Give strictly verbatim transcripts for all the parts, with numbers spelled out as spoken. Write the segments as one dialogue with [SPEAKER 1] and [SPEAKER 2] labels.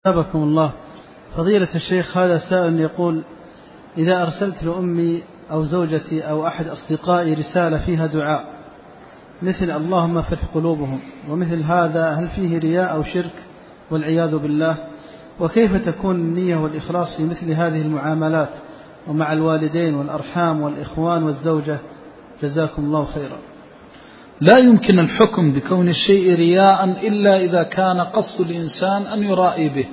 [SPEAKER 1] أثابكم الله. فضيلة الشيخ، هذا سائل يقول: إذا أرسلت لأمي أو زوجتي أو أحد أصدقائي رسالة فيها دعاء مثل اللهم فرح قلوبهم ومثل هذا، هل فيه رياء أو شرك والعياذ بالله؟ وكيف تكون النية والإخلاص في مثل هذه المعاملات ومع الوالدين والأرحام والإخوان والزوجة؟ جزاكم الله خيرا.
[SPEAKER 2] لا يمكن الحكم بكون الشيء رياء إلا إذا كان قصد الإنسان أن يرائي به.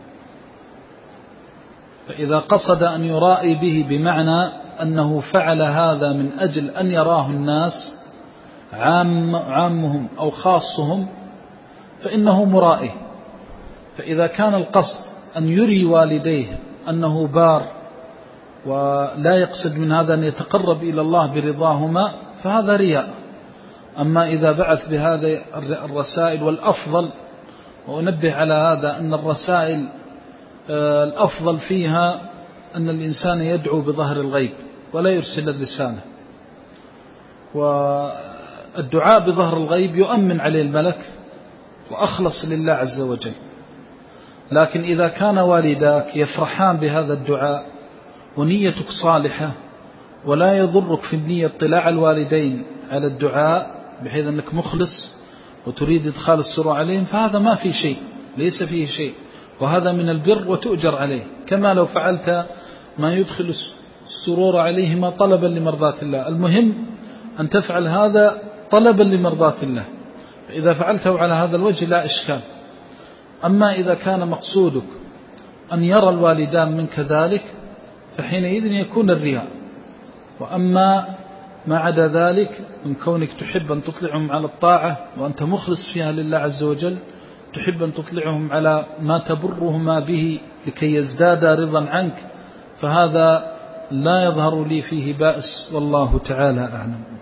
[SPEAKER 2] فإذا قصد أن يرائي به بمعنى أنه فعل هذا من أجل أن يراه الناس عام عامهم أو خاصهم فإنه مرائي. فإذا كان القصد أن يري والديه أنه بار ولا يقصد من هذا أن يتقرب إلى الله برضاهما فهذا رياء. أما إذا بعث بهذه الرسائل، والأفضل، وأنبه على هذا، أن الرسائل الأفضل فيها أن الإنسان يدعو بظهر الغيب ولا يرسل الرسالة، والدعاء بظهر الغيب يؤمن عليه الملك وأخلص لله عز وجل. لكن إذا كان والداك يفرحان بهذا الدعاء ونيتك صالحة ولا يضرك في النية اطلاع الوالدين على الدعاء بحيث أنك مخلص وتريد إدخال السرور عليهم، فهذا ما في شيء، ليس فيه شيء، وهذا من البر وتؤجر عليه، كما لو فعلت ما يدخل السرور عليهما طلبا لمرضات الله. المهم أن تفعل هذا طلبا لمرضات الله، فإذا فعلته على هذا الوجه لا إشكال. أما إذا كان مقصودك أن يرى الوالدان منك ذلك فحينئذ يكون الرياء. وأما ما عدا ذلك من كونك تحب أن تطلعهم على الطاعة وأنت مخلص فيها لله عز وجل، تحب أن تطلعهم على ما تبرهما به لكي يزداد رضا عنك، فهذا لا يظهر لي فيه بأس، والله تعالى أعلم.